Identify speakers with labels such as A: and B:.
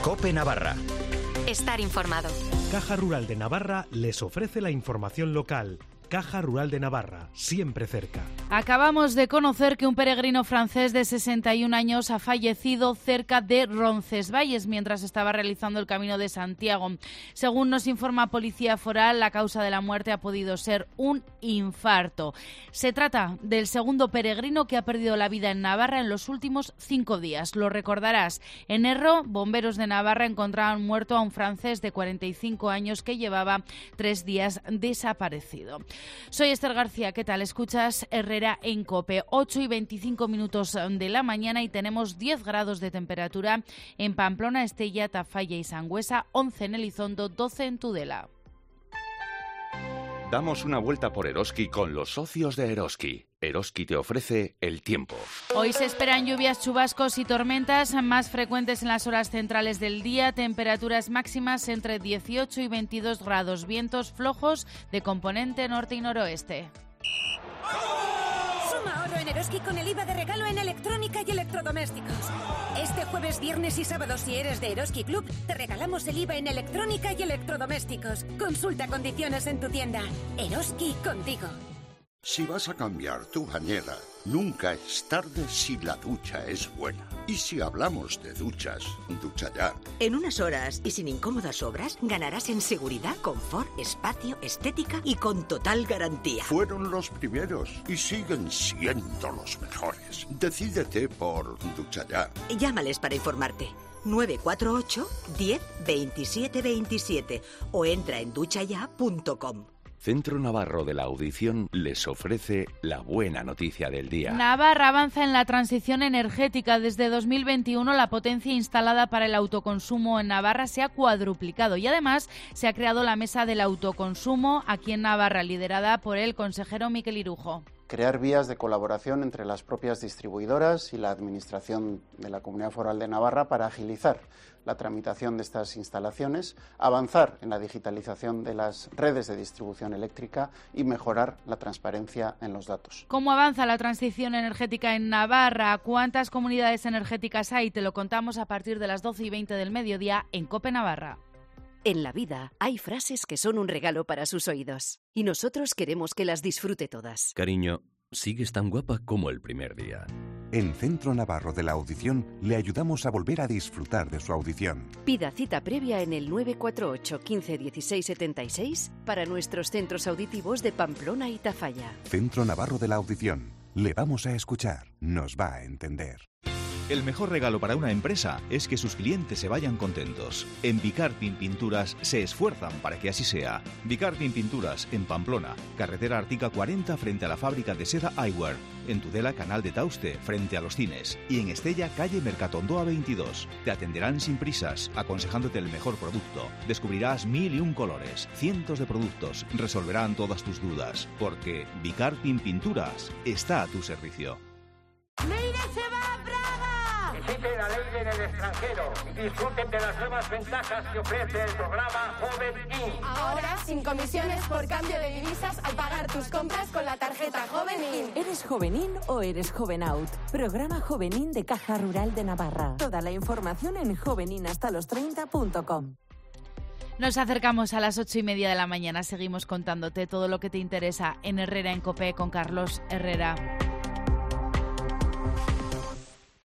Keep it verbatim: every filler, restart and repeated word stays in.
A: COPE Navarra.
B: Estar informado.
C: Caja Rural de Navarra les ofrece la información local. Caja Rural de Navarra, siempre cerca.
D: Acabamos de conocer que un peregrino francés de sesenta y un años ha fallecido cerca de Roncesvalles mientras estaba realizando el Camino de Santiago. Según nos informa Policía Foral, la causa de la muerte ha podido ser un infarto. Se trata del segundo peregrino que ha perdido la vida en Navarra en los últimos cinco días. Lo recordarás. En Erro, bomberos de Navarra encontraron muerto a un francés de cuarenta y cinco años que llevaba tres días desaparecido. Soy Esther García, ¿qué tal? Escuchas Herrera en COPE, ocho y veinticinco minutos de la mañana y tenemos diez grados de temperatura en Pamplona, Estella, Tafalla y Sangüesa, once en Elizondo, doce en Tudela.
E: Damos una vuelta por Eroski con los socios de Eroski. Eroski te ofrece el tiempo.
D: Hoy se esperan lluvias, chubascos y tormentas más frecuentes en las horas centrales del día. Temperaturas máximas entre dieciocho y veintidós grados. Vientos flojos de componente norte y noroeste.
F: Suma ahorro en Eroski con el I V A de regalo en electrónica y electrodomésticos. Este jueves, viernes y sábado, si eres de Eroski Club, te regalamos el I V A en electrónica y electrodomésticos. Consulta condiciones en tu tienda. Eroski contigo.
G: Si vas a cambiar tu bañera, nunca es tarde si la ducha es buena. Y si hablamos de duchas, Ducha Ya.
H: En unas horas y sin incómodas obras, ganarás en seguridad, confort, espacio, estética y con total garantía.
G: Fueron los primeros y siguen siendo los mejores. Decídete por Ducha Ya.
H: Llámales para informarte. nueve cuatro ocho, diez, veintisiete veintisiete o entra en ducha ya punto com.
E: Centro Navarro de la Audición les ofrece la buena noticia del día.
D: Navarra avanza en la transición energética. Desde dos mil veintiuno la potencia instalada para el autoconsumo en Navarra se ha cuadruplicado y además se ha creado la Mesa del Autoconsumo aquí en Navarra, liderada por el consejero Miquel Irujo.
I: Crear vías de colaboración entre las propias distribuidoras y la Administración de la Comunidad Foral de Navarra para agilizar la tramitación de estas instalaciones, avanzar en la digitalización de las redes de distribución eléctrica y mejorar la transparencia en los datos.
D: ¿Cómo avanza la transición energética en Navarra? ¿Cuántas comunidades energéticas hay? Te lo contamos a partir de las doce y veinte del mediodía en COPE Navarra.
J: En la vida hay frases que son un regalo para sus oídos y nosotros queremos que las disfrute todas.
K: Cariño, sigues tan guapa como el primer día.
L: En Centro Navarro de la Audición le ayudamos a volver a disfrutar de su audición.
J: Pida cita previa en el nueve cuatro ocho, quince, dieciséis, setenta y seis para nuestros centros auditivos de Pamplona y Tafalla.
L: Centro Navarro de la Audición. Le vamos a escuchar, nos va a entender.
M: El mejor regalo para una empresa es que sus clientes se vayan contentos. En Vicarpin Pinturas se esfuerzan para que así sea. Vicarpin Pinturas, en Pamplona, carretera Artica cuarenta frente a la fábrica de seda Eyewear. En Tudela, Canal de Tauste, frente a los cines. Y en Estella, calle Mercatondoa veintidós. Te atenderán sin prisas, aconsejándote el mejor producto. Descubrirás mil y un colores, cientos de productos. Resolverán todas tus dudas. Porque Vicarpin Pinturas está a tu servicio.
N: ¡Leire se va a Praga! Visiten a Leire en el extranjero y disfruten de las nuevas ventajas que ofrece el programa Joven In.
O: Ahora, sin comisiones por cambio de divisas al pagar tus compras con la tarjeta Joven In.
P: ¿Eres Joven In o eres Joven Out? Programa Joven In de Caja Rural de Navarra. Toda la información en jovenin hasta los treinta punto com.
D: Nos acercamos a las ocho y media de la mañana. Seguimos contándote todo lo que te interesa en Herrera en COPE con Carlos Herrera.